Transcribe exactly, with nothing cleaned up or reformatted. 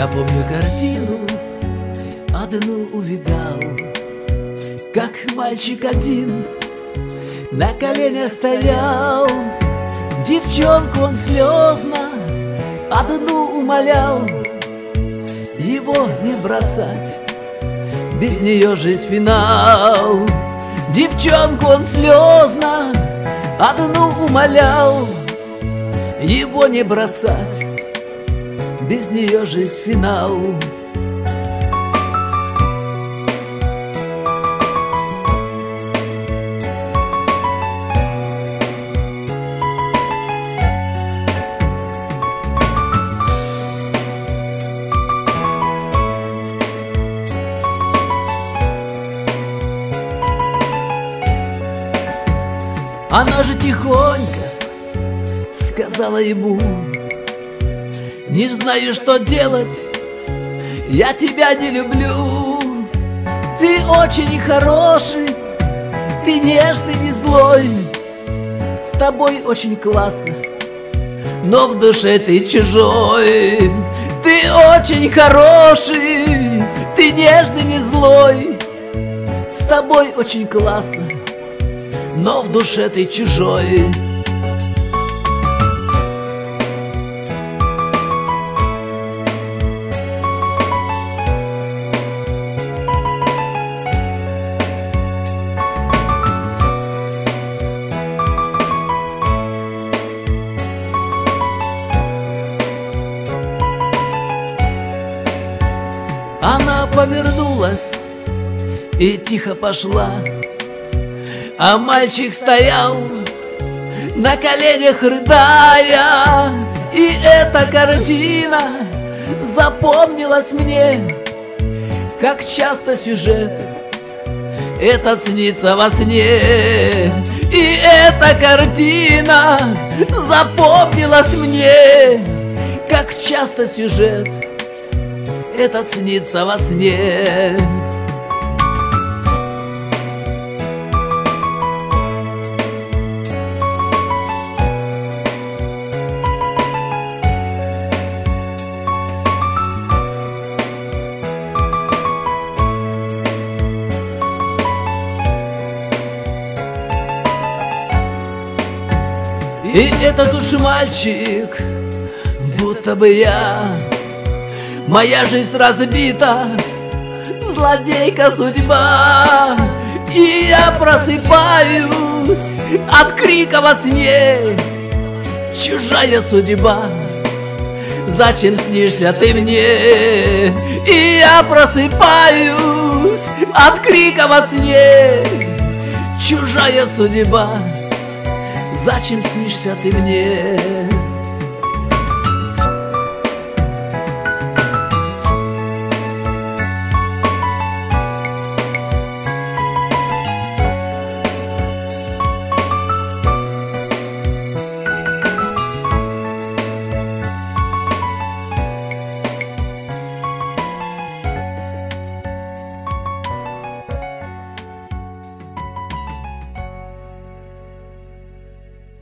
Я помню картину, одну увидал, как мальчик один на коленях стоял. Девчонку он слезно одну умолял его не бросать, без нее жизнь финал. Девчонку он слезно одну умолял его не бросать, без нее жизнь финал. Она же тихонько сказала ему: не знаю, что делать, я тебя не люблю. Ты очень хороший, ты нежный, не злой, с тобой очень классно, но в душе ты чужой. Ты очень хороший, ты нежный, не злой, с тобой очень классно, но в душе ты чужой. Она повернулась и тихо пошла, а мальчик стоял на коленях, рыдая. И эта картина запомнилась мне, как часто сюжет этот снится во сне. И эта картина запомнилась мне, как часто сюжет этот снится во сне. И этот уж мальчик, будто бы я, моя жизнь разбита, злодейка судьба. И я просыпаюсь от крика во сне: чужая судьба, зачем снишься ты мне? И я просыпаюсь от крика во сне: чужая судьба, зачем снишься ты мне?